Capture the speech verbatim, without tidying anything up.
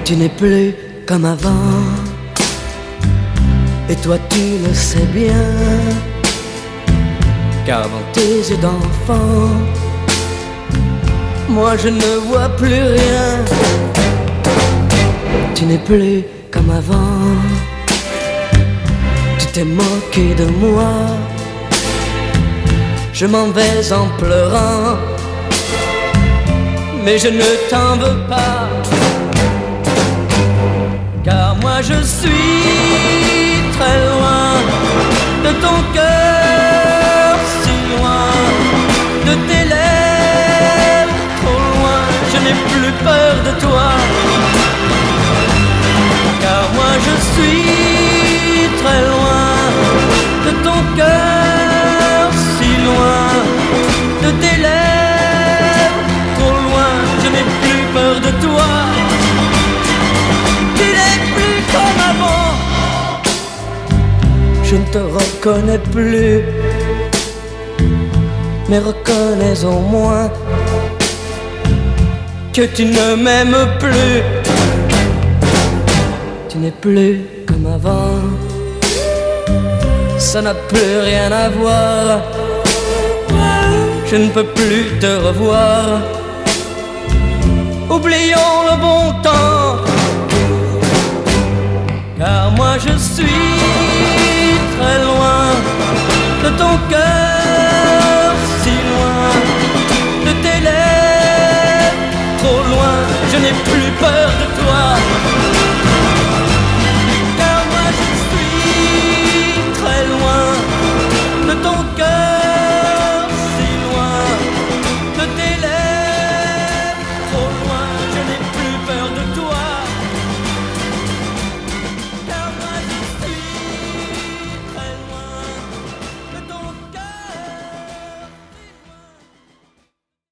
Tu n'es plus comme avant, et toi tu le sais bien, car dans tes yeux d'enfant, moi je ne vois plus rien. Tu n'es plus comme avant, tu t'es moqué de moi, je m'en vais en pleurant, mais je ne t'en veux pas, car moi je suis très loin de ton cœur, si loin de tes lèvres, trop loin. Je n'ai plus peur de toi, car moi je suis très loin de ton cœur, si loin de tes lèvres, trop loin. Je n'ai plus peur de toi. Tu n'es plus comme avant, je ne te reconnais plus, mais reconnais au moins que tu ne m'aimes plus. Tu n'es plus comme avant, ça n'a plus rien à voir, je ne peux plus te revoir. Oublions le bon temps, car moi je suis très loin de ton cœur, si loin de tes lèvres, trop loin. Je n'ai plus peur de toi.